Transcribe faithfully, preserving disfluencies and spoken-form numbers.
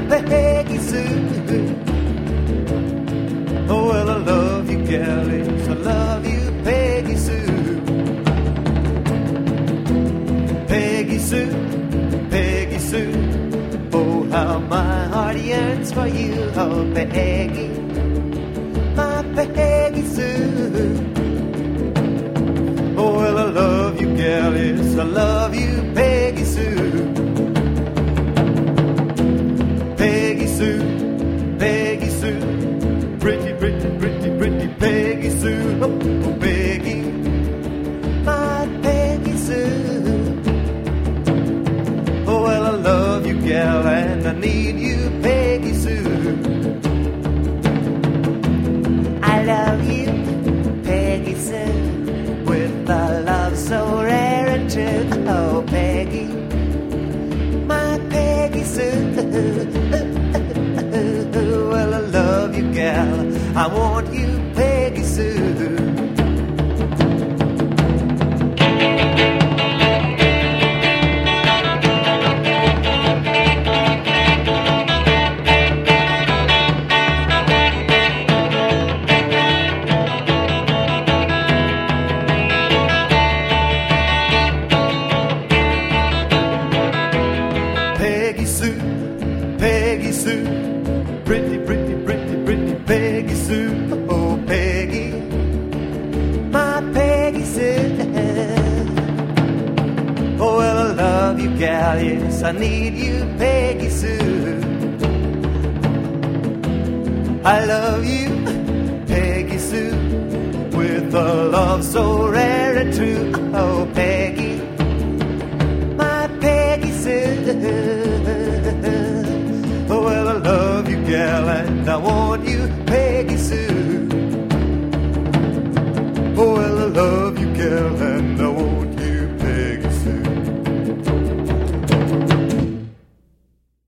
Peggy Sue. Oh, well, I love you, gal, yes, I love you, Peggy Sue. Peggy Sue, Peggy Sue. Oh, how my heart yearns for you, oh, Peggy, my Peggy Sue. Oh, well, I love you, gal, yes, I love you, Peggy Sue. Peggy Sue, Peggy Sue, pretty, pretty, pretty, pretty Peggy Sue. Oh, oh, Peggy, my Peggy Sue. Oh, well, I love you, gal, and I need you, Peggy Sue. I love you, Peggy Sue, with a love so rare and true. Oh, Peggy, my Peggy Sue. Well, I love you, gal, I want you, Peggy Sue. Peggy Sue, Peggy Sue, pretty, pretty, pretty, pretty Peggy Sue. Oh, Peggy, my Peggy Sue. Oh, well, I love you, gal, yes, I need you, Peggy Sue. I love you, Peggy Sue, with a love so rare and true. Oh, Peggy, my Peggy Sue. Oh, well, I love you, gal, and I want you, Peggy Sue.